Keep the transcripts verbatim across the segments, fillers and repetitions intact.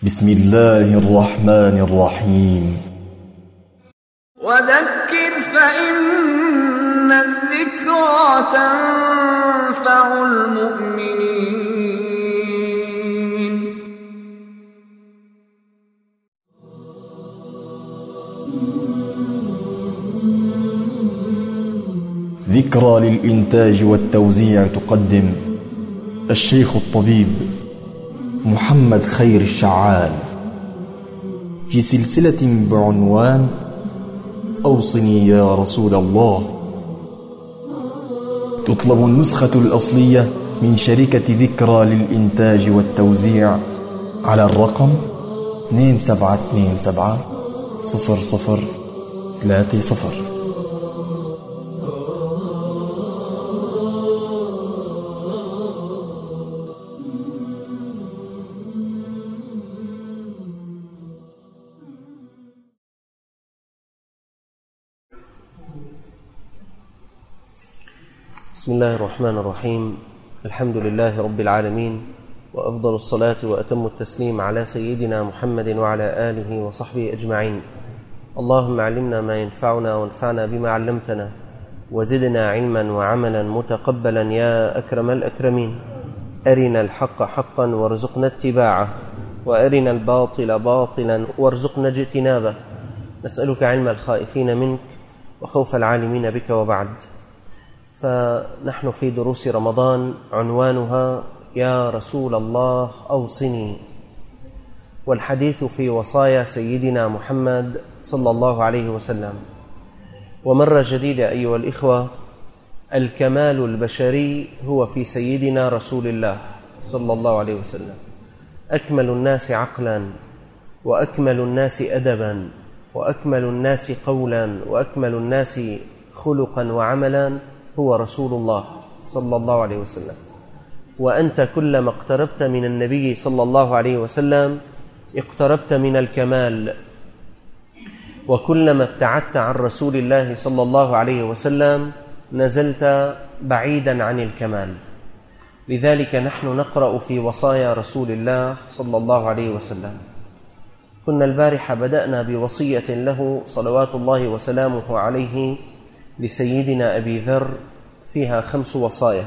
بسم الله الرحمن الرحيم. وذكر فإن الذكرى تنفع المؤمنين. ذكرى للإنتاج والتوزيع تقدم الشيخ الطبيب محمد خير الشعال في سلسلة بعنوان أوصني يا رسول الله. تطلب النسخة الأصلية من شركة ذكرى للإنتاج والتوزيع على الرقم اثنين سبعة اثنين سبعة صفر صفر ثلاثة صفر. بسم الله الرحمن الرحيم. الحمد لله رب العالمين، وأفضل الصلاة وأتم التسليم على سيدنا محمد وعلى آله وصحبه أجمعين. اللهم علمنا ما ينفعنا وانفعنا بما علمتنا، وزدنا علما وعملا متقبلا يا أكرم الأكرمين. أرنا الحق حقا وارزقنا اتباعه، وأرنا الباطل باطلا وارزقنا اجتنابه. نسألك علم الخائفين منك وخوف العالمين بك. وبعد، فنحن في دروس رمضان عنوانها يا رسول الله أوصني، والحديث في وصايا سيدنا محمد صلى الله عليه وسلم. ومرة جديدة أيها الإخوة، الكمال البشري هو في سيدنا رسول الله صلى الله عليه وسلم. أكمل الناس عقلا، وأكمل الناس أدبا، وأكمل الناس قولا، وأكمل الناس خلقا وعملا هو رسول الله صلى الله عليه وسلم. وأنت كلما اقتربت من النبي صلى الله عليه وسلم اقتربت من الكمال، وكلما ابتعدت عن رسول الله صلى الله عليه وسلم نزلت بعيدا عن الكمال. لذلك نحن نقرأ في وصايا رسول الله صلى الله عليه وسلم. كنا البارحة بدأنا بوصية له صلوات الله وسلامه عليه لسيدنا أبي ذر، فيها خمس وصايا.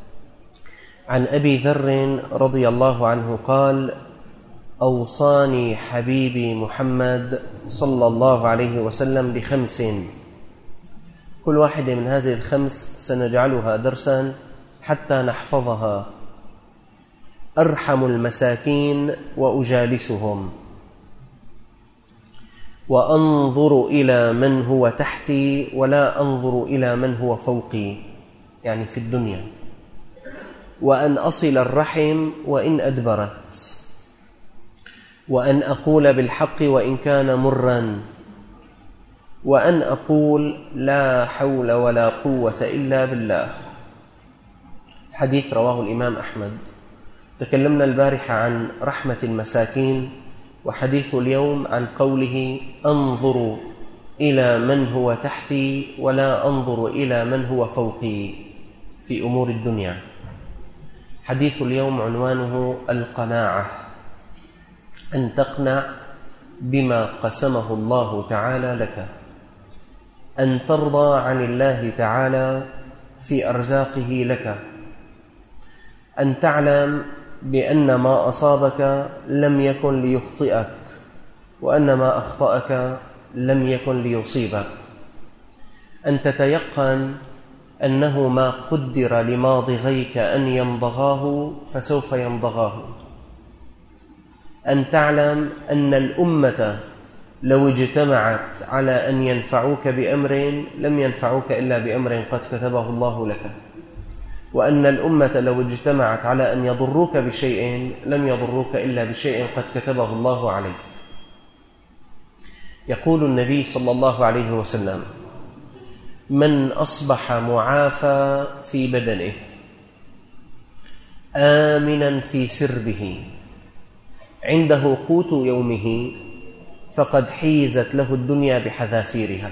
عن أبي ذر رضي الله عنه قال: أوصاني حبيبي محمد صلى الله عليه وسلم بخمس، كل واحدة من هذه الخمس سنجعلها درسا حتى نحفظها. أرحم المساكين وأجالسهم، وأنظر إلى من هو تحتي ولا أنظر إلى من هو فوقي، يعني في الدنيا. وأن أصل الرحم وإن أدبرت، وأن أقول بالحق وإن كان مرا، وأن أقول لا حول ولا قوة إلا بالله. الحديث رواه الإمام أحمد. تكلمنا البارحة عن رحمة المساكين، وحديث اليوم عن قوله أنظر إلى من هو تحتي ولا أنظر إلى من هو فوقي في أمور الدنيا. حديث اليوم عنوانه القناعة، أن تقنع بما قسمه الله تعالى لك، أن ترضى عن الله تعالى في أرزاقه لك، أن تعلم بأن ما أصابك لم يكن ليخطئك، وأن ما أخطأك لم يكن ليصيبك، أن تتيقن أنه ما قدر لماضغيك أن يمضغاه فسوف يمضغاه، أن تعلم أن الأمة لو اجتمعت على أن ينفعوك بأمر لم ينفعوك إلا بأمر قد كتبه الله لك، وأن الأمة لو اجتمعت على أن يضروك بشيء لم يضروك إلا بشيء قد كتبه الله عليك. يقول النبي صلى الله عليه وسلم: من أصبح معافى في بدنه آمنا في سربه عنده قوت يومه فقد حيزت له الدنيا بحذافيرها.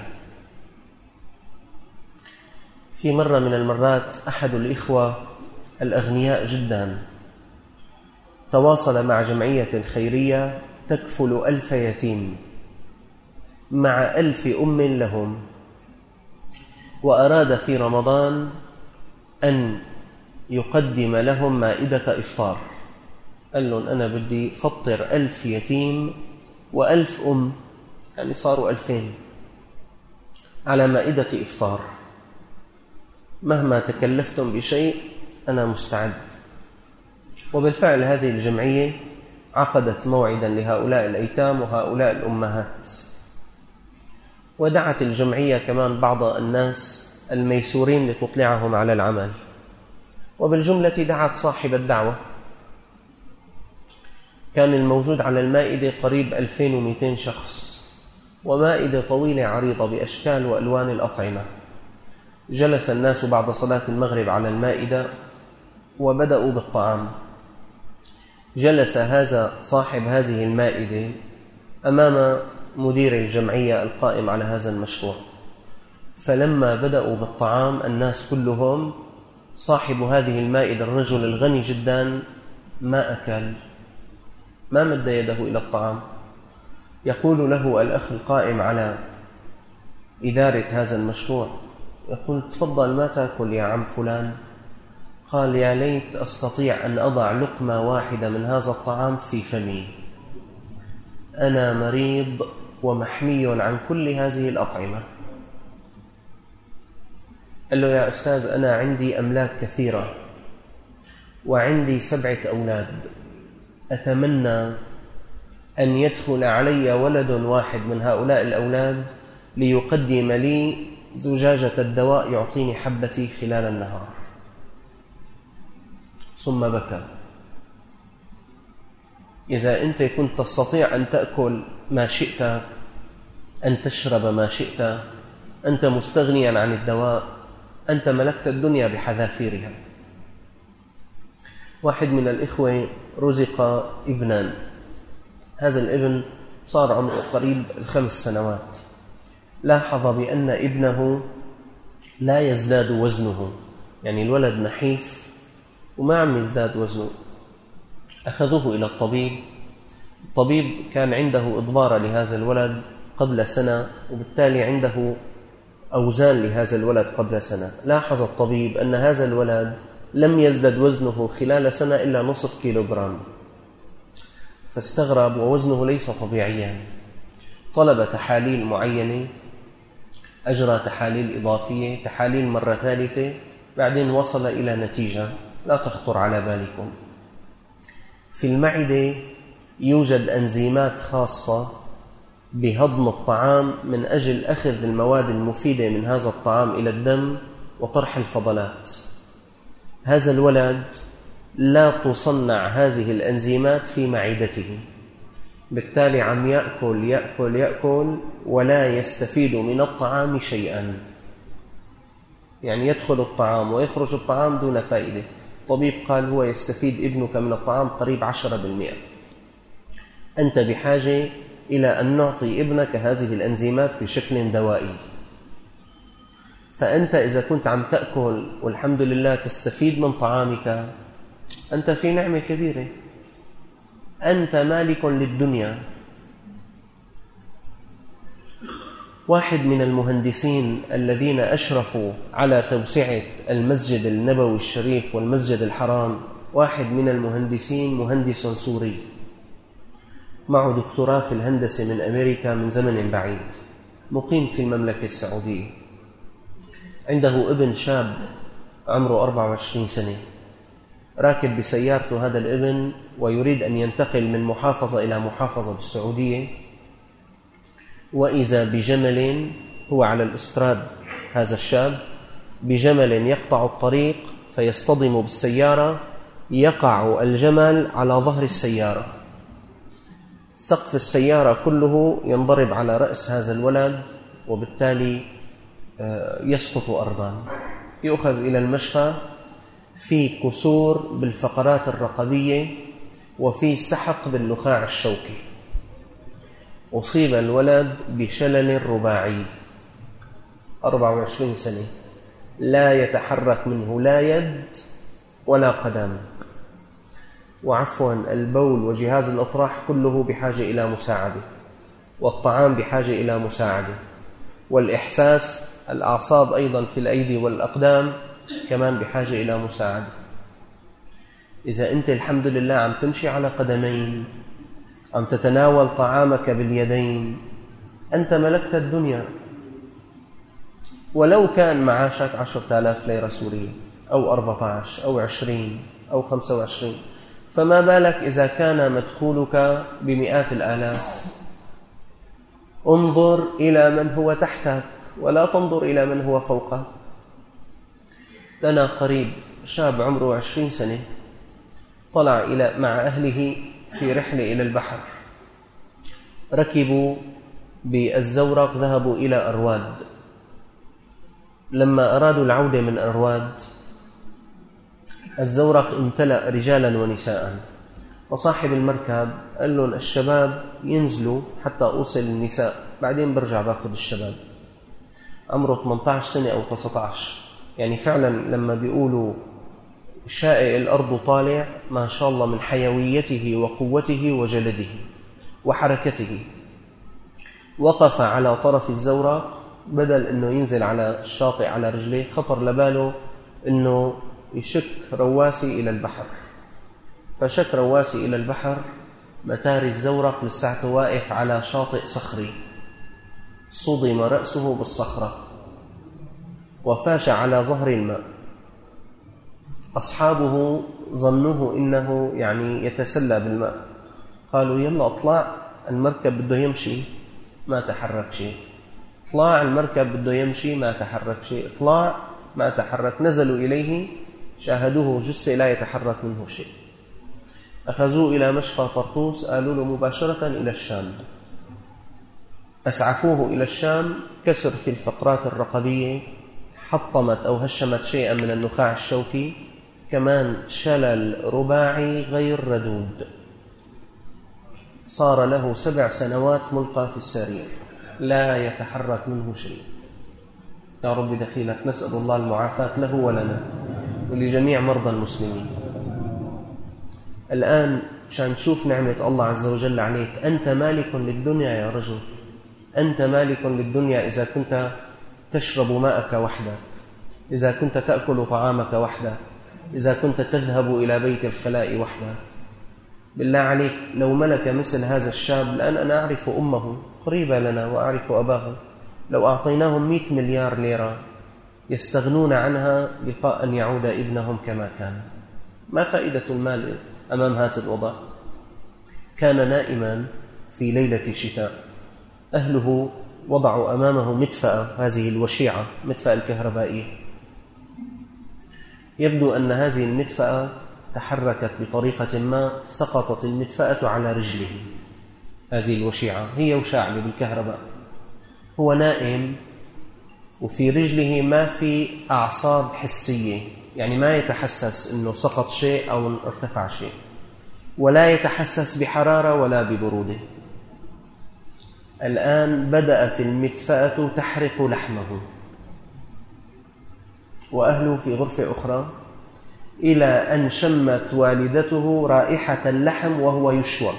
في مرة من المرات أحد الإخوة الأغنياء جدا تواصل مع جمعية خيرية تكفل ألف يتيم مع ألف أم لهم، وأراد في رمضان أن يقدم لهم مائدة إفطار. قال لهم أنا بدي فطر ألف يتيم وألف أم، يعني صاروا ألفين على مائدة إفطار، مهما تكلفتم بشيء أنا مستعد. وبالفعل هذه الجمعية عقدت موعدا لهؤلاء الأيتام وهؤلاء الأمهات، ودعت الجمعية كمان بعض الناس الميسورين لتطلعهم على العمل، وبالجملة دعت صاحب الدعوة. كان الموجود على المائدة قريب ألفين ومئتين شخص، ومائدة طويلة عريضة بأشكال وألوان الأطعمة. جلس الناس بعد صلاة المغرب على المائدة وبدأوا بالطعام. جلس هذا صاحب هذه المائدة أمام مدير الجمعية القائم على هذا المشروع، فلما بدأوا بالطعام الناس كلهم، صاحب هذه المائدة الرجل الغني جدا ما أكل، ما مد يده إلى الطعام. يقول له الأخ القائم على إدارة هذا المشروع، يقول تفضل ما تأكل يا عم فلان. قال يا ليت أستطيع أن أضع لقمة واحدة من هذا الطعام في فمي، أنا مريض ومحمي عن كل هذه الأطعمة. قال له يا أستاذ أنا عندي أملاك كثيرة وعندي سبعة أولاد، أتمنى أن يدخل علي ولد واحد من هؤلاء الأولاد ليقدم لي زجاجة الدواء يعطيني حبتي خلال النهار. ثم بكى. إذا أنت كنت تستطيع أن تأكل ما شئت، أن تشرب ما شئت، أنت مستغنيا عن الدواء، أنت ملكت الدنيا بحذافيرها. واحد من الإخوة رزق ابنا، هذا الابن صار عمره قريب الخمس سنوات. لاحظ بأن ابنه لا يزداد وزنه، يعني الولد نحيف وما عم يزداد وزنه. أخذوه إلى الطبيب. الطبيب كان عنده إضبار لهذا الولد قبل سنة، وبالتالي عنده أوزان لهذا الولد قبل سنة. لاحظ الطبيب أن هذا الولد لم يزدد وزنه خلال سنة إلا نصف كيلوغرام، فاستغرب ووزنه ليس طبيعيا. طلب تحاليل معينة، أجرى تحاليل إضافية، تحاليل مرة ثالثة، بعدين وصل إلى نتيجة لا تخطر على بالكم. في المعدة يوجد أنزيمات خاصة بهضم الطعام من أجل أخذ المواد المفيدة من هذا الطعام إلى الدم وطرح الفضلات. هذا الولد لا تصنع هذه الأنزيمات في معدته، بالتالي عم يأكل يأكل يأكل ولا يستفيد من الطعام شيئا، يعني يدخل الطعام ويخرج الطعام دون فائدة. الطبيب قال هو يستفيد ابنك من الطعام قريب عشرة بالمئة. أنت بحاجة إلى أن نعطي ابنك هذه الأنزيمات بشكل دوائي. فأنت إذا كنت عم تأكل والحمد لله تستفيد من طعامك، أنت في نعمة كبيرة، أنت مالك للدنيا. واحد من المهندسين الذين أشرفوا على توسعة المسجد النبوي الشريف والمسجد الحرام، واحد من المهندسين مهندس سوري معه دكتوراه في الهندسة من أمريكا من زمن بعيد، مقيم في المملكة السعودية. عنده ابن شاب عمره أربعة وعشرين سنة، راكب بسيارته هذا الابن ويريد أن ينتقل من محافظة إلى محافظة بالسعودية، وإذا بجمل، هو على الأستراد هذا الشاب، بجمل يقطع الطريق فيصطدم بالسيارة، يقع الجمل على ظهر السيارة، سقف السيارة كله ينضرب على رأس هذا الولد، وبالتالي يسقط أرضا. يؤخذ إلى المشفى، في كسور بالفقرات الرقبية وفي سحق بالنخاع الشوكي. أصيب الولد بشلل رباعي، أربعة وعشرين سنة، لا يتحرك منه لا يد ولا قدم. وعفوا البول وجهاز الأطراح كله بحاجة إلى مساعدة، والطعام بحاجة إلى مساعدة، والإحساس الأعصاب أيضا في الأيدي والأقدام كمان بحاجة إلى مساعدة. إذا أنت الحمد لله عم تمشي على قدمين، عم تتناول طعامك باليدين، أنت ملكت الدنيا. ولو كان معاشك عشرة آلاف ليرة سورية أو أربعة عشر أو عشرين أو خمسة وعشرين، فما بالك إذا كان مدخولك بمئات الآلاف. انظر إلى من هو تحتك ولا تنظر إلى من هو فوقك. لنا قريب شاب عمره عشرين سنة طلع إلى مع أهله في رحلة إلى البحر، ركبوا بالزورق ذهبوا إلى أرواد. لما أرادوا العودة من أرواد الزورق امتلأ رجالا ونساء، وصاحب المركب قال لهم الشباب ينزلوا حتى أوصل النساء، بعدين برجع باخذ الشباب. عمره ثمانية عشر سنة أو تسعة عشر، يعني فعلا لما بيقولوا شائع الأرض طالع ما شاء الله من حيويته وقوته وجلده وحركته. وقف على طرف الزورق، بدل أنه ينزل على الشاطئ على رجليه خطر لباله أنه يشك رواسي إلى البحر، فشك رواسي إلى البحر. متاري الزورق لساعته واقف على شاطئ صخري، صدم رأسه بالصخرة وفاش على ظهر الماء. أصحابه ظنوه إنه يعني يتسلى بالماء، قالوا يلا اطلع المركب بده يمشي، ما تحرك شيء. اطلع المركب بده يمشي، ما تحرك شيء. اطلع، ما تحرك. نزلوا إليه شاهدوه جثة لا يتحرك منه شيء. أخذوه إلى مشفى طرطوس، قالوا له مباشرة إلى الشام. أسعفوه إلى الشام، كسر في الفقرات الرقبية، حطمت أو هشمت شيئا من النخاع الشوكي، كمان شلل رباعي غير ردود. صار له سبع سنوات ملقى في السرير لا يتحرك منه شيء. يا رب دخيلك، نسأل الله المعافاة له ولنا ولجميع مرضى المسلمين. الآن عشان تشوف نعمة الله عز وجل عليك، أنت مالك للدنيا يا رجل، أنت مالك للدنيا إذا كنت تشرب ماءك وحدك، إذا كنت تأكل طعامك وحدك، إذا كنت تذهب إلى بيت الخلاء وحدك. بالله عليك لو ملك مثل هذا الشاب، الآن أنا أعرف أمه قريبة لنا وأعرف أباه، لو أعطيناهم مئة مليار ليرة يستغنون عنها لقاء أن يعود ابنهم كما كان. ما فائدة المال أمام هذا الوضع؟ كان نائما في ليلة شتاء، أهله وضعوا أمامه مدفأة، هذه الوشيعة، مدفأة الكهربائية. يبدو أن هذه المدفأة تحركت بطريقة ما، سقطت المدفأة على رجله. هذه الوشيعة هي وشاعلة بالكهرباء، هو نائم وفي رجله ما في أعصاب حسية، يعني ما يتحسس أنه سقط شيء أو ارتفع شيء، ولا يتحسس بحرارة ولا ببرودة. الآن بدأت المدفأة تحرق لحمه، وأهله في غرفة أخرى، إلى أن شمت والدته رائحة اللحم وهو يشوى،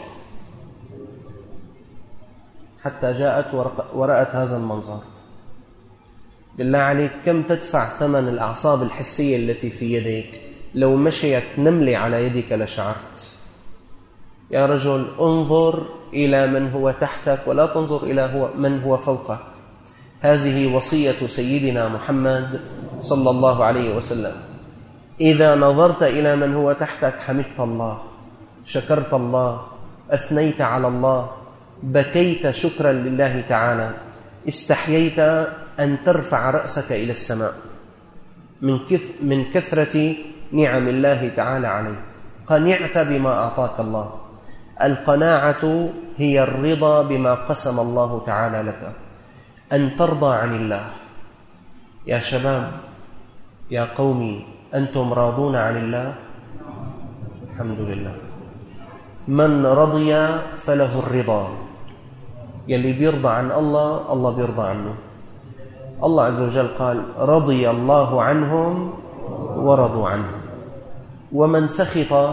حتى جاءت ورأت هذا المنظر. بالله عليك كم تدفع ثمن الأعصاب الحسية التي في يديك؟ لو مشيت نملة على يدك لشعرت. يا رجل انظر إلى من هو تحتك ولا تنظر إلى هو من هو فوقك. هذه وصية سيدنا محمد صلى الله عليه وسلم. إذا نظرت إلى من هو تحتك حمدت الله، شكرت الله، أثنيت على الله، بكيت شكرا لله تعالى، استحييت أن ترفع رأسك إلى السماء من كثرة نعم الله تعالى عليك. قنعت بما أعطاك الله. القناعة هي الرضا بما قسم الله تعالى لك، أن ترضى عن الله. يا شباب، يا قومي، أنتم راضون عن الله؟ الحمد لله. من رضي فله الرضا. يلي بيرضى عن الله الله بيرضى عنه. الله عز وجل قال رضي الله عنهم ورضوا عنه. ومن سخط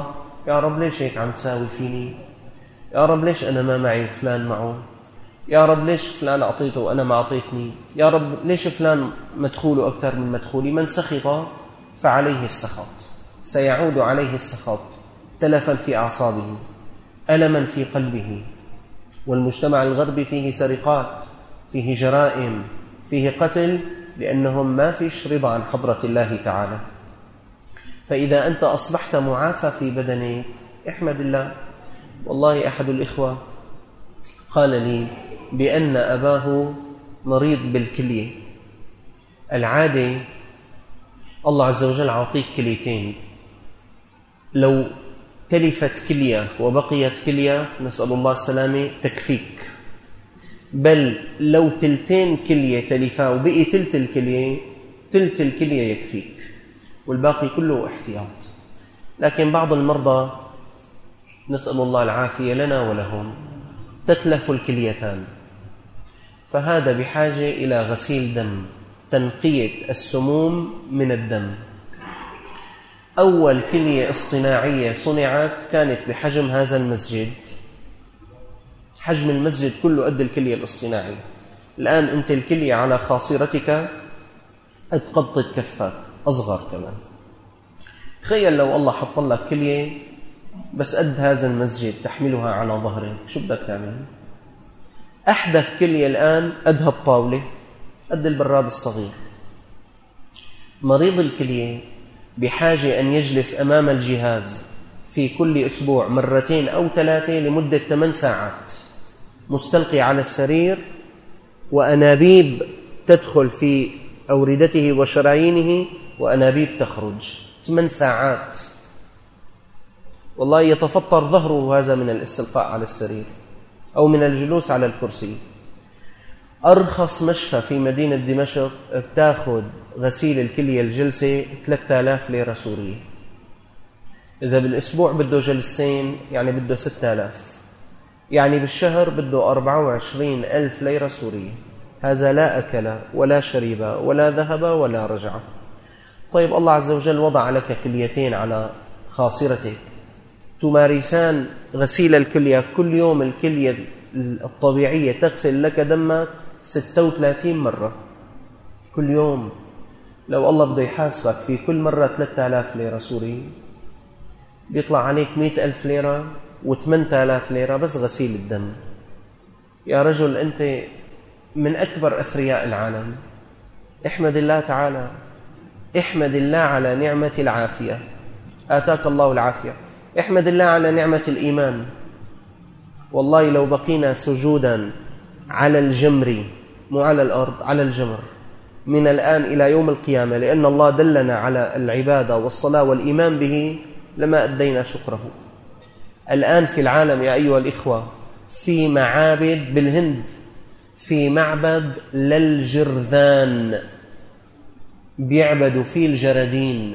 يا رب ليش هيك عم تساوي فيني؟ يا رب ليش أنا ما معي وفلان معه؟ يا رب ليش فلان أعطيته وأنا ما أعطيتني؟ يا رب ليش فلان مدخوله أكثر من مدخولي؟ من سخط فعليه السخط، سيعود عليه السخط تلفا في أعصابه، ألما في قلبه. والمجتمع الغربي فيه سرقات، فيه جرائم، فيه قتل، لأنهم ما فيش رضا عن حضرة الله تعالى. فإذا أنت أصبحت معافى في بدنك احمد الله. والله أحد الإخوة قال لي بأن أباه مريض بالكلية. العادة الله عز وجل عطيك كليتين، لو تلفت كلية وبقيت كلية نسأل الله السلامة تكفيك، بل لو تلتين كلية تلفا وبقي تلت الكلية، تلت الكلية يكفيك والباقي كله احتياط. لكن بعض المرضى نسأل الله العافية لنا ولهم تتلف الكليتان، فهذا بحاجة إلى غسيل دم، تنقية السموم من الدم. أول كلية اصطناعية صنعت كانت بحجم هذا المسجد، حجم المسجد كله قد الكلية الاصطناعية. الآن أنت الكلية على خاصرتك قد قبضة كفك، أصغر كمان. تخيل لو الله حط لك كلية بس قد هذا المسجد تحملها على ظهرك، شو بدك تعمل؟ أحدث كلية الآن قد هالطاولة، قد البراد الصغير. مريض الكلية بحاجة أن يجلس أمام الجهاز في كل أسبوع مرتين أو ثلاثة لمدة ثمان ساعات، مستلقي على السرير، وأنابيب تدخل في أوردته وشرايينه وأنابيب تخرج، ثمان ساعات. والله يتفطر ظهره هذا من الاستلقاء على السرير أو من الجلوس على الكرسي. أرخص مشفى في مدينة دمشق بتاخد غسيل الكلية الجلسة ثلاثة آلاف ليرة سورية. إذا بالأسبوع بده جلسين يعني بده ستة آلاف، يعني بالشهر بده أربعة وعشرين ألف ليرة سورية. هذا لا أكل ولا شرب ولا ذهب ولا رجع. طيب الله عز وجل وضع لك كليتين على خاصرتك، تمارسان غسيل الكلية كل يوم. الكلية الطبيعية تغسل لك دمك ستة وثلاثين مرة كل يوم. لو الله بده يحاسبك في كل مرة ثلاثة آلاف ليرة سوري، بيطلع عليك مئة ألف ليرة وثمانية آلاف ليرة بس غسيل الدم. يا رجل أنت من أكبر أثرياء العالم، احمد الله تعالى، احمد الله على نعمة العافية، آتاك الله العافية. احمد الله على نعمة الإيمان. والله لو بقينا سجودا على الجمر، مو على الأرض، على الجمر، من الآن إلى يوم القيامة، لأن الله دلنا على العبادة والصلاة والإيمان به، لما أدينا شكره. الآن في العالم يا أيها الإخوة في معابد بالهند، في معبد للجرذان بيعبدوا فيه الجرادين.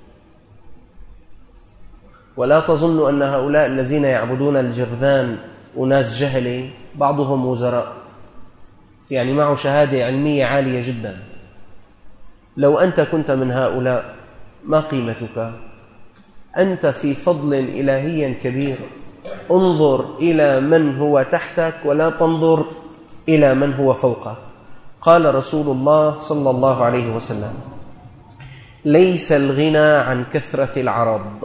ولا تظنوا أن هؤلاء الذين يعبدون الجرذان وناس جهلة، بعضهم وزراء يعني معه شهادة علمية عالية جدا. لو أنت كنت من هؤلاء ما قيمتك؟ أنت في فضل إلهي كبير. انظر إلى من هو تحتك ولا تنظر إلى من هو فوقك. قال رسول الله صلى الله عليه وسلم: ليس الغنى عن كثرة العرض،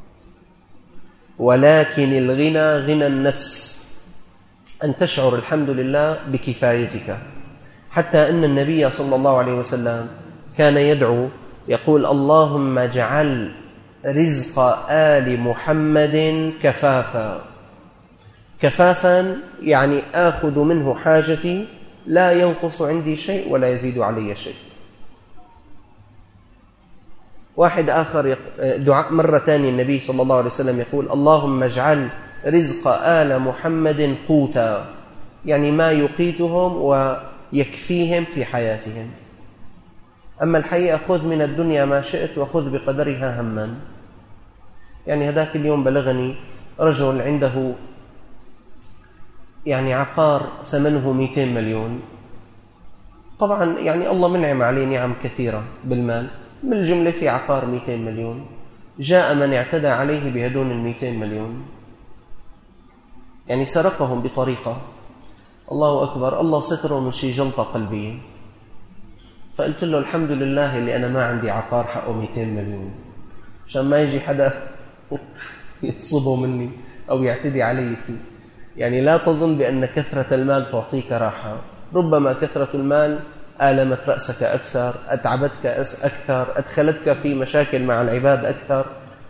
ولكن الغنى غنى النفس، أن تشعر الحمد لله بكفايتك. حتى أن النبي صلى الله عليه وسلم كان يدعو يقول: اللهم اجعل رزق آل محمد كفافا. كفافا يعني آخذ منه حاجتي، لا ينقص عندي شيء ولا يزيد علي شيء. واحد آخر دعاء مرة ثانية النبي صلى الله عليه وسلم يقول: اللهم اجعل رزق آل محمد قوتا، يعني ما يقيتهم ويكفيهم في حياتهم. أما الحقيقة خذ من الدنيا ما شئت وخذ بقدرها هما. يعني هذاك اليوم بلغني رجل عنده يعني عقار ثمنه مئتين مليون. طبعا يعني الله منعم عليه نعم كثيرة بالمال، من الجملة في عقار مئتين مليون. جاء من اعتدى عليه بهدون المئتين مليون، يعني سرقهم بطريقة الله أكبر، الله ستره من شي جلطة قلبية. فقلت له الحمد لله اللي أنا ما عندي عقار حقه مئتين مليون، عشان ما يجي حدا يتصبه مني أو يعتدي علي فيه. يعني لا تظن بأن كثرة المال تعطيك راحة، ربما كثرة المال آلمت رأسك أكثر، أتعبتك أكثر، أدخلتك في مشاكل مع العباد أكثر.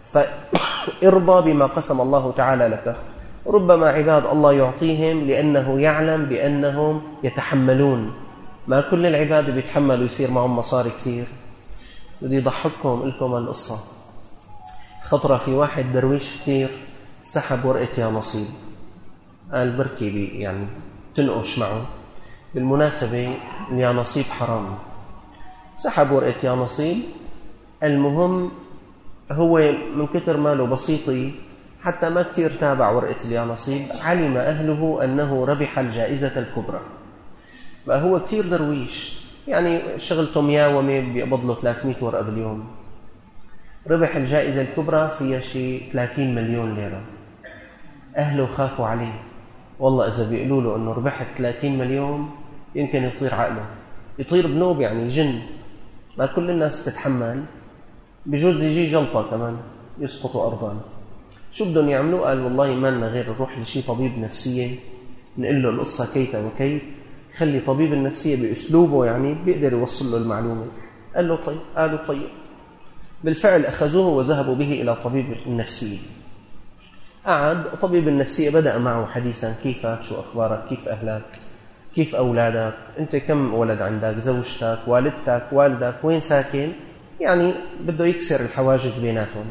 فارضى بما قسم الله تعالى لك. ربما عباد الله يعطيهم لأنه يعلم بأنهم يتحملون، ما كل العباد بيتحملوا يصير معهم مصاري كثير. بدي ضحككم لكم القصة. خطرة في واحد درويش كثير سحب ورقة يا نصيب، قال بركي بي يعني تنقش معه. بالمناسبة يا نصيب حرام، سحب ورقة يا نصيب. المهم هو من كتر ماله بسيطي حتى ما كثير تابع ورقة اليا نصيب، علم أهله أنه ربح الجائزة الكبرى. بقى هو كثير درويش، يعني شغلته مياومة بيقبض له ثلاثمئة ورقة باليوم. ربح الجائزة الكبرى فيها شي ثلاثين مليون ليرة. أهله خافوا عليه، والله إذا بيقولوا له أنه ربحت ثلاثين مليون يمكن يطير عقله، يطير بنوب، يعني جن. ما كل الناس تتحمل، بجوز يجي جلطة كمان يسقطوا أرضاً. شو بدهم يعملوا؟ قال والله ما لنا غير نروح لشي طبيب نفسية نقول له القصة كيتا وكيت، خلي طبيب النفسية بأسلوبه يعني بيقدر يوصل له المعلومة. قال له طيب. قالوا طيب. بالفعل أخذوه وذهبوا به إلى طبيب النفسية. قعد طبيب النفسية بدأ معه حديثا: كيفك؟ شو أخبارك؟ كيف أهلك؟ كيف أولادك؟ أنت كم ولد عندك؟ زوجتك؟ والدتك؟ والدك؟ وين ساكن؟ يعني بده يكسر الحواجز بيناتهم.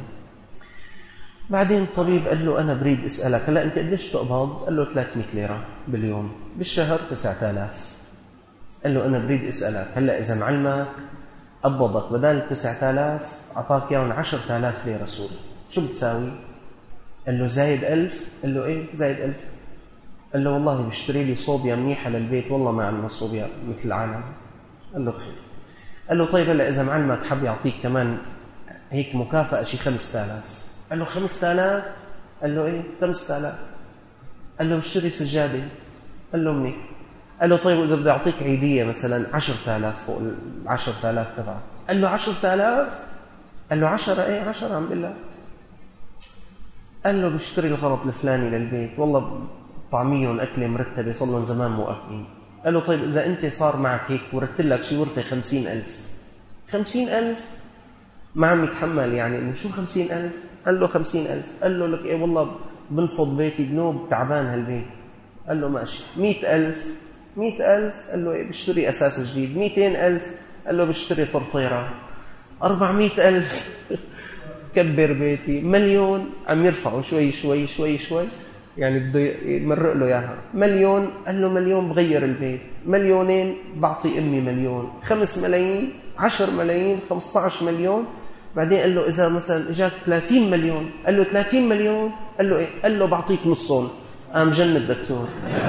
بعدين الطبيب قال له أنا بريد أسألك، هلأ أنت قديش تقبض؟ قال له ثلاثمئة ليرة باليوم، بالشهر تسعة آلاف. قال له أنا بريد أسألك، هلأ إذا معلمك قبضك بدل تسعة آلاف أعطاك ياهن عشرة آلاف ليرة سوري، شو بتساوي؟ قال له زايد ألف. قال له إيه زايد ألف؟ قال له والله بشتري لي صوبيا منيحة للبيت، والله ما عندنا صوبيا مثل العالم. قال له خير. قال له طيب هلأ إذا معلمك حب يعطيك كمان هيك مكافأة شي خمسة آلاف. قال له خمسة آلاف؟ قال له إيه خمسة آلاف. قال له بشتري سجادة. قال له منيح. قال له طيب وإذا بدي أعطيك عيدية مثلا عشرة آلاف فوق العشرة آلاف تبعك. قال له عشرة آلاف؟ قال له عشرة إيه عشرة عم بالله. قال له بشتري الغرض الفلاني للبيت، والله طعميهم أكلة مرتبة صار لهم زمان مو أكلين. قال له طيب إذا أنت صار معك هيك ورثت لك شي ورثة خمسين ألف. خمسين ألف؟ ما عم يتحمل يعني إنه شو خمسين ألف؟ قال له خمسين ألف. قال له لك إيه والله بنفض بيتي بنوب تعبان هالبيت. قال له ماشي. مئة ألف؟ مئة ألف؟ قال له إيه بشتري أساس جديد. مئتين ألف؟ قال له بشتري طرطيرة. أربعمئة ألف؟ كبر بيتي. مليون؟ عم يرفعوا شوي شوي شوي شوي، يعني بده يمرق له إياها. مليون؟ قال له مليون بغير البيت. مليونين بعطي أمي مليون. خمس ملايين؟ عشر ملايين؟ خمسة عشر مليون؟ بعدين قال له إذا مثلا إجاك ثلاثين مليون. قال له ثلاثين مليون؟ قال له إيه؟ قال له بعطيك نصهم. قام جن الدكتور.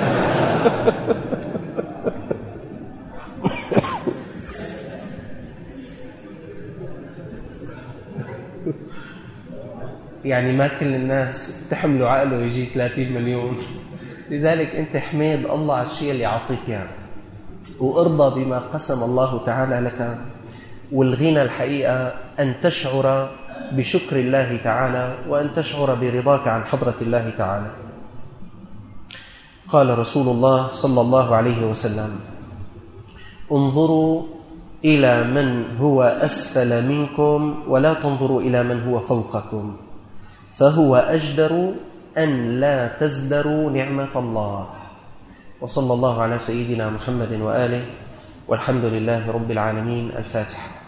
يعني ما كل الناس تحملوا عقله يجي ثلاثين مليون. لذلك أنت حميد الله على الشيء اللي يعطيك يعني، وارضى بما قسم الله تعالى لك. والغنى الحقيقة أن تشعر بشكر الله تعالى، وأن تشعر برضاك عن حضرة الله تعالى. قال رسول الله صلى الله عليه وسلم: انظروا إلى من هو أسفل منكم ولا تنظروا إلى من هو فوقكم، فهو أجدر أن لا تزدروا نعمة الله. وصلى الله على سيدنا محمد وآله، والحمد لله رب العالمين. الفاتحة.